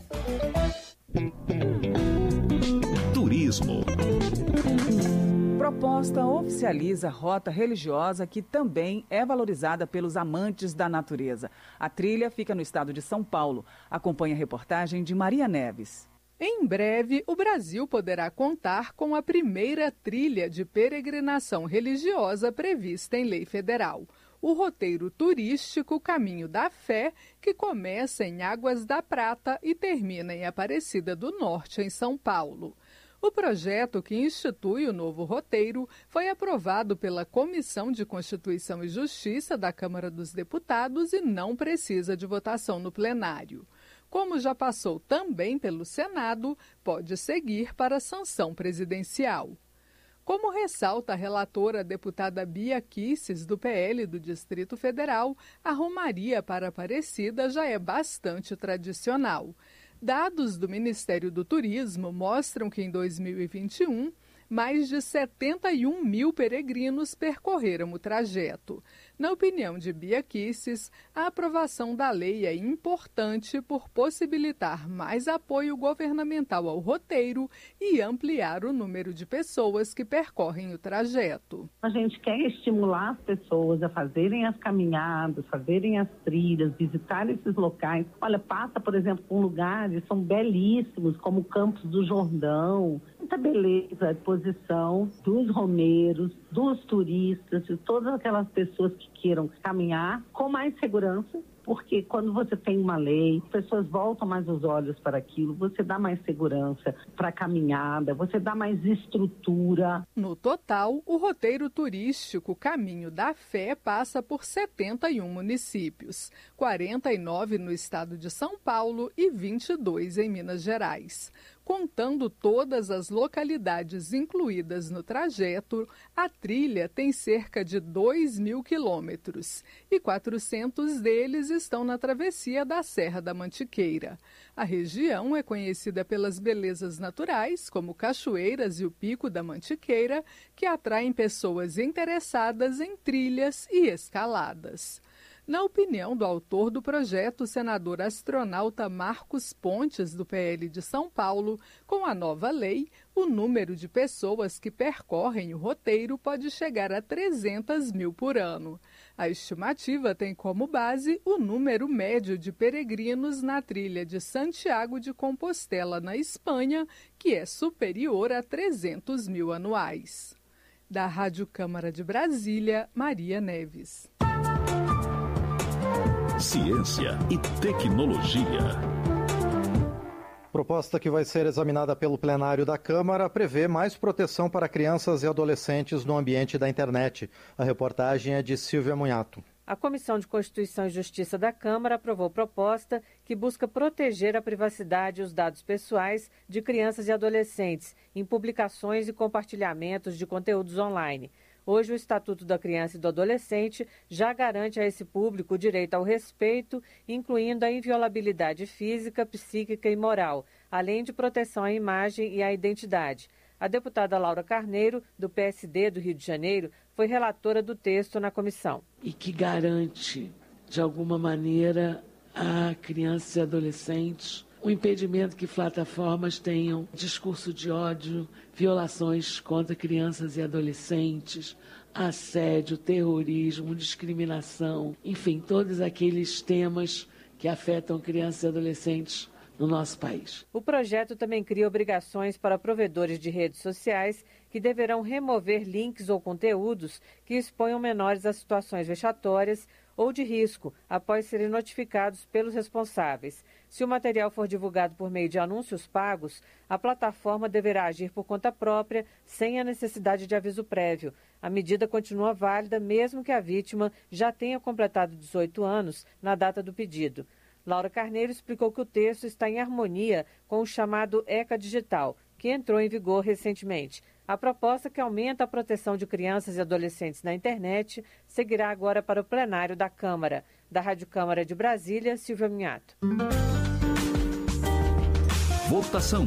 Turismo. Proposta oficializa rota religiosa que também é valorizada pelos amantes da natureza. A trilha fica no estado de São Paulo. Acompanhe a reportagem de Maria Neves. Em breve, o Brasil poderá contar com a primeira trilha de peregrinação religiosa prevista em lei federal. O roteiro turístico Caminho da Fé, que começa em Águas da Prata e termina em Aparecida do Norte, em São Paulo. O projeto que institui o novo roteiro foi aprovado pela Comissão de Constituição e Justiça da Câmara dos Deputados e não precisa de votação no plenário. Como já passou também pelo Senado, pode seguir para a sanção presidencial. Como ressalta a relatora deputada Bia Kicis, do P L do Distrito Federal, a romaria para Aparecida já é bastante tradicional. Dados do Ministério do Turismo mostram que em dois mil e vinte e um, mais de setenta e um mil peregrinos percorreram o trajeto. Na opinião de Bia Kicis, a aprovação da lei é importante por possibilitar mais apoio governamental ao roteiro e ampliar o número de pessoas que percorrem o trajeto. A gente quer estimular as pessoas a fazerem as caminhadas, fazerem as trilhas, visitar esses locais. Olha, passa, por exemplo, por lugares que são belíssimos, como Campos do Jordão. Muita beleza à disposição dos romeiros, dos turistas, de todas aquelas pessoas que queiram caminhar com mais segurança, porque quando você tem uma lei, as pessoas voltam mais os olhos para aquilo, você dá mais segurança para a caminhada, você dá mais estrutura. No total, o roteiro turístico Caminho da Fé passa por setenta e um municípios, quarenta e nove no estado de São Paulo e vinte e dois em Minas Gerais. Contando todas as localidades incluídas no trajeto, a trilha tem cerca de dois mil quilômetros e quatrocentos deles estão na travessia da Serra da Mantiqueira. A região é conhecida pelas belezas naturais, como cachoeiras e o Pico da Mantiqueira, que atraem pessoas interessadas em trilhas e escaladas. Na opinião do autor do projeto, o senador astronauta Marcos Pontes, do P L de São Paulo, com a nova lei, o número de pessoas que percorrem o roteiro pode chegar a trezentas mil por ano. A estimativa tem como base o número médio de peregrinos na trilha de Santiago de Compostela, na Espanha, que é superior a trezentos mil anuais. Da Rádio Câmara de Brasília, Maria Neves. Ciência e tecnologia. Proposta que vai ser examinada pelo plenário da Câmara prevê mais proteção para crianças e adolescentes no ambiente da internet. A reportagem é de Silvia Munhato. A Comissão de Constituição e Justiça da Câmara aprovou proposta que busca proteger a privacidade e os dados pessoais de crianças e adolescentes em publicações e compartilhamentos de conteúdos online. Hoje, o Estatuto da Criança e do Adolescente já garante a esse público o direito ao respeito, incluindo a inviolabilidade física, psíquica e moral, além de proteção à imagem e à identidade. A deputada Laura Carneiro, do P S D do Rio de Janeiro, foi relatora do texto na comissão. E que garante, de alguma maneira, a crianças e adolescentes o impedimento que plataformas tenham discurso de ódio, violações contra crianças e adolescentes, assédio, terrorismo, discriminação, enfim, todos aqueles temas que afetam crianças e adolescentes no nosso país. O projeto também cria obrigações para provedores de redes sociais que deverão remover links ou conteúdos que exponham menores a situações vexatórias ou de risco após serem notificados pelos responsáveis. Se o material for divulgado por meio de anúncios pagos, a plataforma deverá agir por conta própria, sem a necessidade de aviso prévio. A medida continua válida mesmo que a vítima já tenha completado dezoito anos na data do pedido. Laura Carneiro explicou que o texto está em harmonia com o chamado ECA Digital, que entrou em vigor recentemente. A proposta, que aumenta a proteção de crianças e adolescentes na internet, seguirá agora para o plenário da Câmara. Da Rádio Câmara de Brasília, Silvia Minhato. Votação.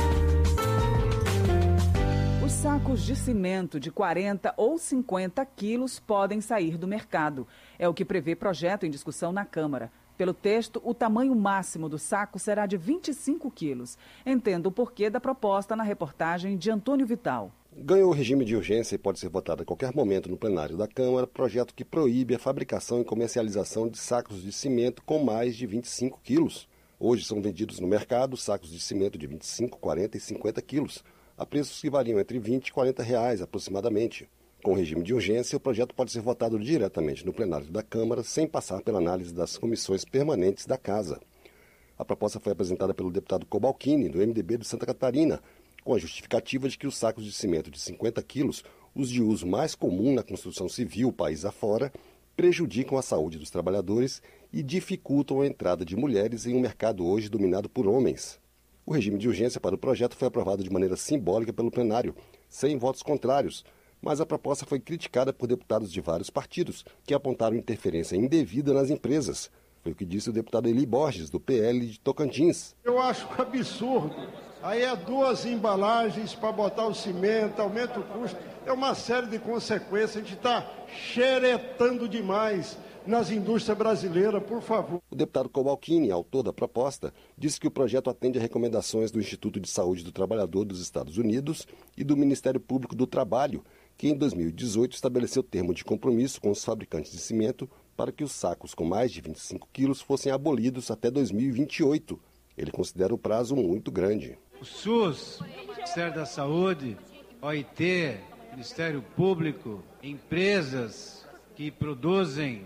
Os sacos de cimento de quarenta ou cinquenta quilos podem sair do mercado. É o que prevê projeto em discussão na Câmara. Pelo texto, o tamanho máximo do saco será de vinte e cinco quilos. Entenda o porquê da proposta na reportagem de Antônio Vital. Ganhou o regime de urgência e pode ser votado a qualquer momento no plenário da Câmara, projeto que proíbe a fabricação e comercialização de sacos de cimento com mais de vinte e cinco quilos. Hoje são vendidos no mercado sacos de cimento de vinte e cinco, quarenta e cinquenta quilos, a preços que variam entre vinte e quarenta reais aproximadamente. Com o regime de urgência, o projeto pode ser votado diretamente no plenário da Câmara, sem passar pela análise das comissões permanentes da Casa. A proposta foi apresentada pelo deputado Cobalcini, do M D B de Santa Catarina, com a justificativa de que os sacos de cimento de cinquenta quilos, os de uso mais comum na construção civil país afora, prejudicam a saúde dos trabalhadores e dificultam a entrada de mulheres em um mercado hoje dominado por homens. O regime de urgência para o projeto foi aprovado de maneira simbólica pelo plenário, sem votos contrários, mas a proposta foi criticada por deputados de vários partidos, que apontaram interferência indevida nas empresas. Foi o que disse o deputado Eli Borges, do P L de Tocantins. Eu acho absurdo. Aí é duas embalagens para botar o cimento, aumenta o custo. É uma série de consequências. A gente está xeretando demais nas indústrias brasileiras, por favor. O deputado Cobalcini, autor da proposta, disse que o projeto atende a recomendações do Instituto de Saúde do Trabalhador dos Estados Unidos e do Ministério Público do Trabalho, que em dois mil e dezoito estabeleceu termo de compromisso com os fabricantes de cimento para que os sacos com mais de vinte e cinco quilos fossem abolidos até dois mil e vinte e oito. Ele considera o prazo muito grande. O SUS, Ministério da Saúde, O I T, Ministério Público, empresas que produzem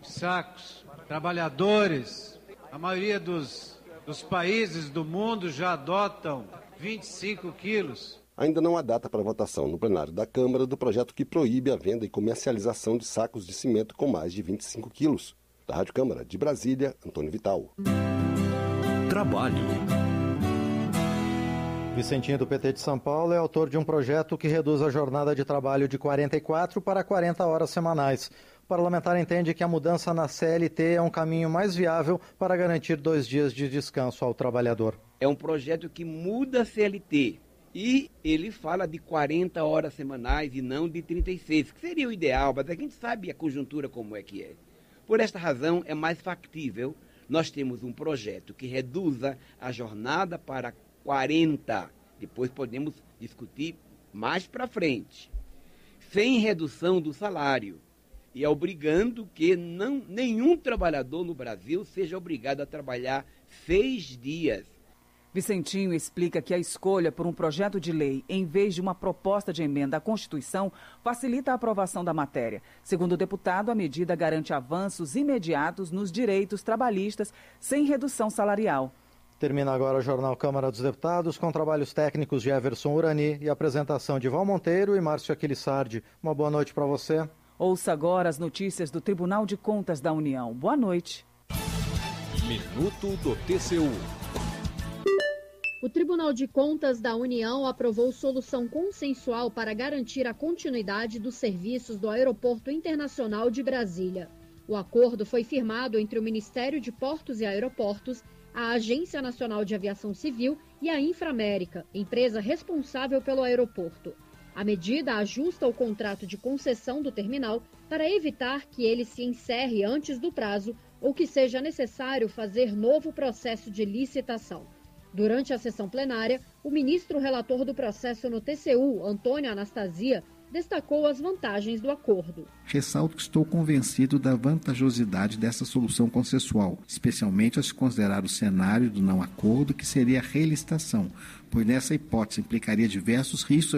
sacos, trabalhadores, a maioria dos, dos países do mundo já adotam vinte e cinco quilos. Ainda não há data para votação no plenário da Câmara do projeto que proíbe a venda e comercialização de sacos de cimento com mais de vinte e cinco quilos. Da Rádio Câmara de Brasília, Antônio Vital. Trabalho. Vicentinho, do P T de São Paulo, é autor de um projeto que reduz a jornada de trabalho de quarenta e quatro para quarenta horas semanais. O parlamentar entende que a mudança na C L T é um caminho mais viável para garantir dois dias de descanso ao trabalhador. É um projeto que muda a C L T. E ele fala de quarenta horas semanais e não de trinta e seis, que seria o ideal, mas a gente sabe a conjuntura como é que é. Por esta razão, é mais factível nós temos um projeto que reduza a jornada para quarenta. Depois podemos discutir mais para frente. Sem redução do salário. E obrigando que não, nenhum trabalhador no Brasil seja obrigado a trabalhar seis dias. Vicentinho explica que a escolha por um projeto de lei em vez de uma proposta de emenda à Constituição facilita a aprovação da matéria. Segundo o deputado, a medida garante avanços imediatos nos direitos trabalhistas sem redução salarial. Termina agora o Jornal Câmara dos Deputados com trabalhos técnicos de Everson Urani e apresentação de Val Monteiro e Márcio Aquilissardi. Uma boa noite para você. Ouça agora as notícias do Tribunal de Contas da União. Boa noite. Minuto do T C U. O Tribunal de Contas da União aprovou solução consensual para garantir a continuidade dos serviços do Aeroporto Internacional de Brasília. O acordo foi firmado entre o Ministério de Portos e Aeroportos, a Agência Nacional de Aviação Civil e a Inframérica, empresa responsável pelo aeroporto. A medida ajusta o contrato de concessão do terminal para evitar que ele se encerre antes do prazo ou que seja necessário fazer novo processo de licitação. Durante a sessão plenária, o ministro relator do processo no T C U, Antônio Anastasia, destacou as vantagens do acordo. Ressalto que estou convencido da vantajosidade dessa solução consensual, especialmente ao se considerar o cenário do não acordo, que seria a relicitação, pois nessa hipótese implicaria diversos riscos